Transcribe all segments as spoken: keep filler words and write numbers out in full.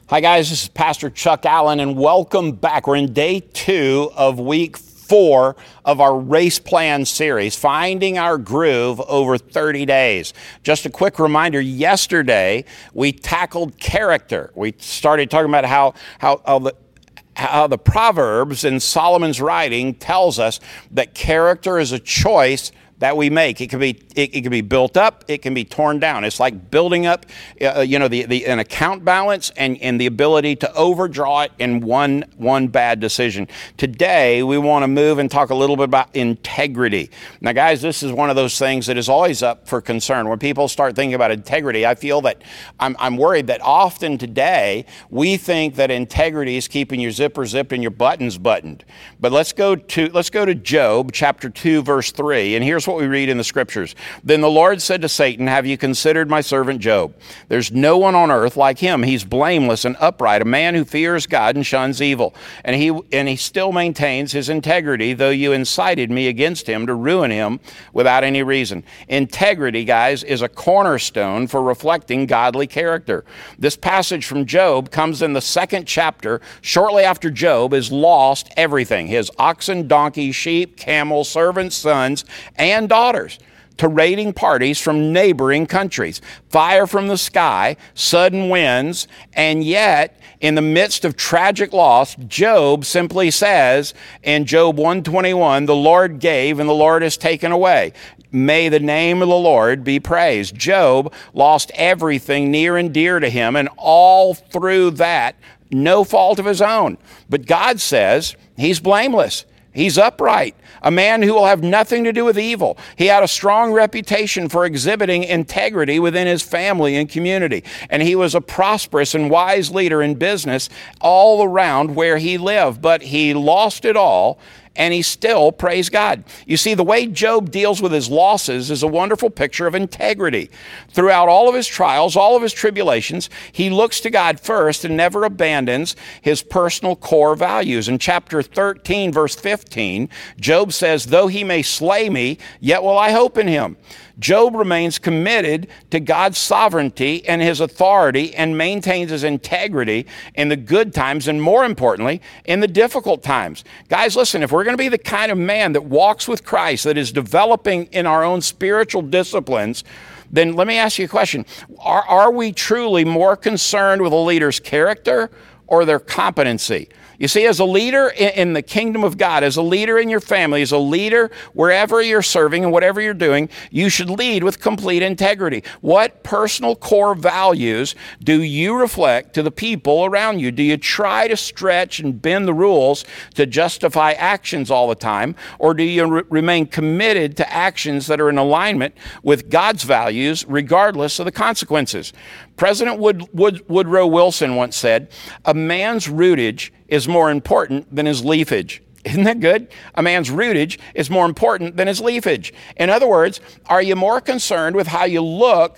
Hi guys, this is Pastor Chuck Allen and welcome back. We're in day two of week four of our race plan series, Finding Our Groove over thirty days. Just a quick reminder, yesterday we tackled character. We started talking about how, how, how the how the Proverbs in Solomon's writing tells us that character is a choice that we make. It can be it, it can be built up, it can be torn down. It's like building up uh, you know the, the an account balance and, and the ability to overdraw it in one one bad decision. Today we want to move and talk a little bit about integrity. Now guys, this is one of those things that is always up for concern. When people start thinking about integrity, I feel that I'm, I'm worried that often today we think that integrity is keeping your zipper zipped and your buttons buttoned. But let's go to let's go to Job chapter two verse three, and here's what we read in the scriptures. Then the Lord said to Satan, have you considered my servant Job? There's no one on earth like him. He's blameless and upright, a man who fears God and shuns evil. And he and he still maintains his integrity, though you incited me against him to ruin him without any reason. Integrity, guys, is a cornerstone for reflecting godly character. This passage from Job comes in the second chapter, shortly after Job has lost everything: his oxen, donkeys, sheep, camels, servants, sons, and and daughters to raiding parties from neighboring countries, fire from the sky, sudden winds, and yet in the midst of tragic loss, Job simply says in Job one twenty-one, the Lord gave and the Lord has taken away. May the name of the Lord be praised. Job lost everything near and dear to him, and all through that, no fault of his own. But God says he's blameless. He's upright, a man who will have nothing to do with evil. He had a strong reputation for exhibiting integrity within his family and community. And he was a prosperous and wise leader in business all around where he lived. But he lost it all, and he still praised God. You see, the way Job deals with his losses is a wonderful picture of integrity. Throughout all of his trials, all of his tribulations, he looks to God first and never abandons his personal core values. In chapter thirteen, verse fifteen, Job says, though he may slay me, yet will I hope in him. Job remains committed to God's sovereignty and his authority and maintains his integrity in the good times and, more importantly, in the difficult times. Guys, listen, if we're going to be the kind of man that walks with Christ, that is developing in our own spiritual disciplines, then let me ask you a question. Are, are we truly more concerned with a leader's character or their competency? You see, as a leader in the kingdom of God, as a leader in your family, as a leader wherever you're serving and whatever you're doing, you should lead with complete integrity. What personal core values do you reflect to the people around you? Do you try to stretch and bend the rules to justify actions all the time? Or do you re- remain committed to actions that are in alignment with God's values, regardless of the consequences? President Wood, Wood, Woodrow Wilson once said, a man's rootage is more important than his leafage. Isn't that good? A man's rootage is more important than his leafage. In other words, are you more concerned with how you look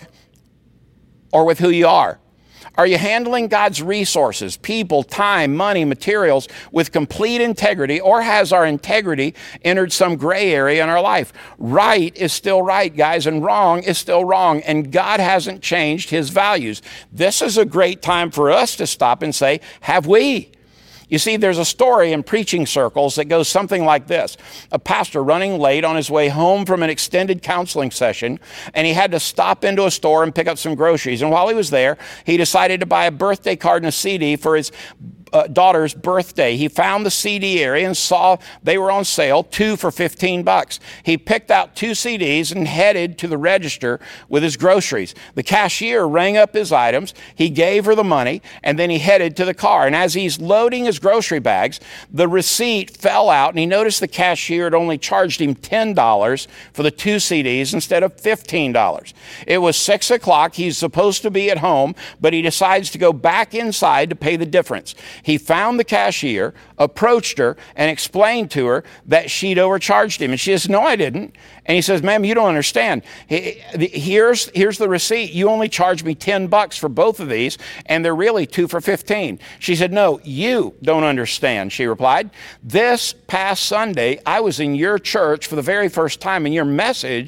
or with who you are? Are you handling God's resources, people, time, money, materials with complete integrity, or has our integrity entered some gray area in our life? Right is still right, guys, and wrong is still wrong, and God hasn't changed his values. This is a great time for us to stop and say, have we? You see, there's a story in preaching circles that goes something like this. A pastor running late on his way home from an extended counseling session, and he had to stop into a store and pick up some groceries. And while he was there, he decided to buy a birthday card and a C D for his Uh, daughter's birthday. He found the C D area and saw they were on sale, two for fifteen bucks. He picked out two C Ds and headed to the register with his groceries. The cashier rang up his items. He gave her the money, and then he headed to the car. And as he's loading his grocery bags, the receipt fell out, and he noticed the cashier had only charged him ten dollars for the two C Ds instead of fifteen dollars. It was six o'clock. He's supposed to be at home, but he decides to go back inside to pay the difference. He found the cashier, approached her, and explained to her that she'd overcharged him. And she says, no, I didn't. And he says, ma'am, you don't understand. Here's, here's the receipt. You only charged me ten bucks for both of these, and they're really two for fifteen. She said, no, you don't understand, she replied. This past Sunday, I was in your church for the very first time, and your message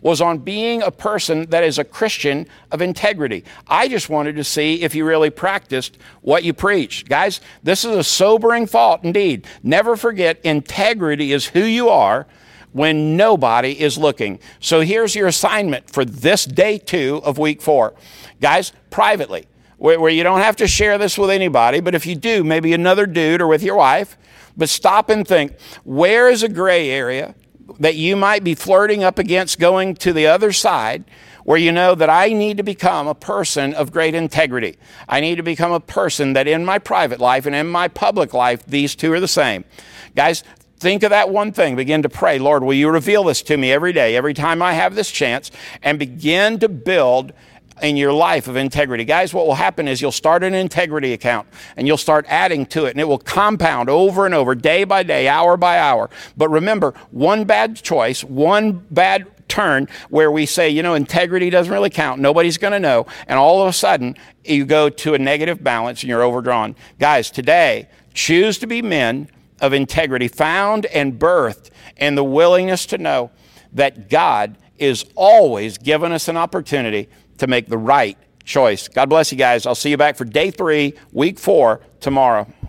was on being a person that is a Christian of integrity. I just wanted to see if you really practiced what you preach. Guys, this is a sobering thought indeed. Never forget, integrity is who you are when nobody is looking. So here's your assignment for this day two of week four. Guys, privately, where, where you don't have to share this with anybody, but if you do, maybe another dude or with your wife, but stop and think, where is a gray area that you might be flirting up against going to the other side, where you know that I need to become a person of great integrity. I need to become a person that in my private life and in my public life, these two are the same. Guys, think of that one thing. Begin to pray, Lord, will you reveal this to me every day, every time I have this chance, and begin to build in your life of integrity. Guys, what will happen is you'll start an integrity account and you'll start adding to it, and it will compound over and over, day by day, hour by hour. But remember, one bad choice, one bad turn where we say, you know, integrity doesn't really count, nobody's going to know, and all of a sudden you go to a negative balance and you're overdrawn. Guys, today, choose to be men of integrity, found and birthed in the willingness to know that God is always giving us an opportunity to make the right choice. God bless you guys. I'll see you back for day three, week four, tomorrow.